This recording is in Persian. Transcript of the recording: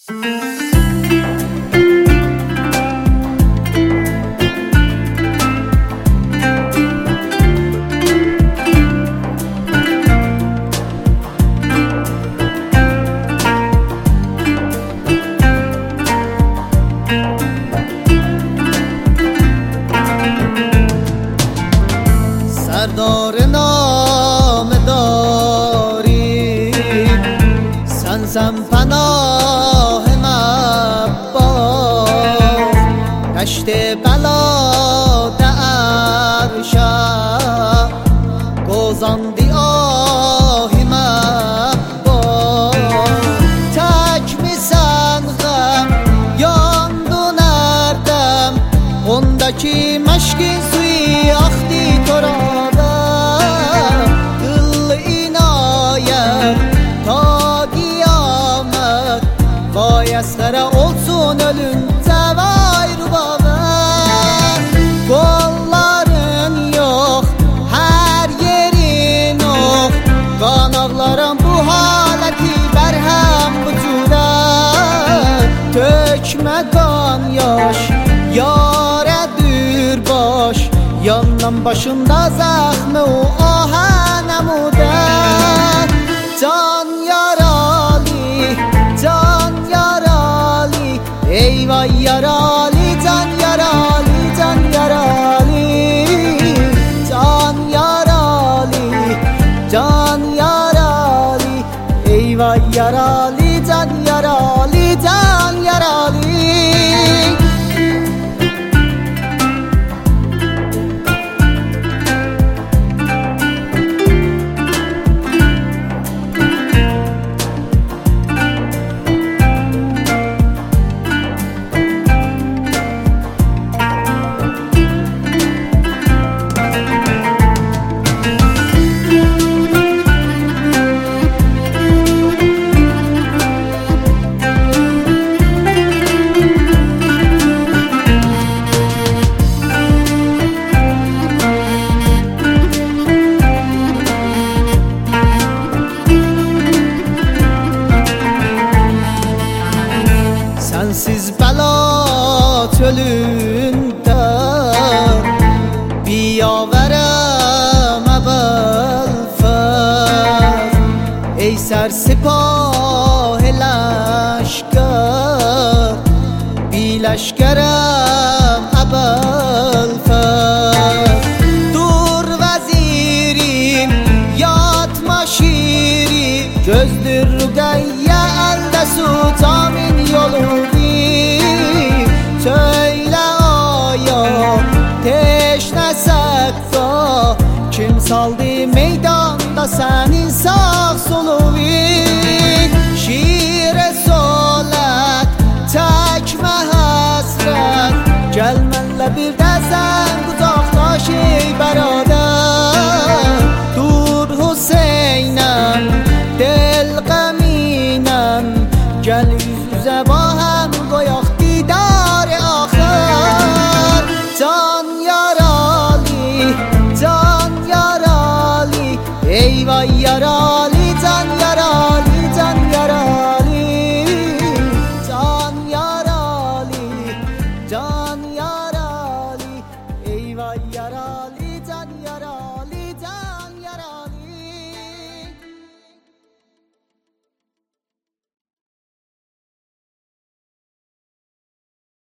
سردار نام داری سنزم پناه مباز دشت بلا درشا گوزاندی آهی مباز تک می سنغم یاندو نردم ondaki مشکی سوی اختی تو را Yaskara olsun ölünce vay rubabı Kolların yok, her yerin ok Qanaqlarım bu haləti bərhəm vücuda Tökmə qan yaş, yarədir baş Yandan başında zəxmi o ahən əmudə Can yaralı, can yaralı Eyvah yaralı, can yaralı, can yaralı Can yaralı, can yaralı Eyvah yaralı, can yaralı, can yaralı Sensiz bela çölünde biyaverem ebelfer Ey sersipah leşker bileşkerem ebelfer Dur vezirim yatma şiri gözdür rüqeyye elde sultan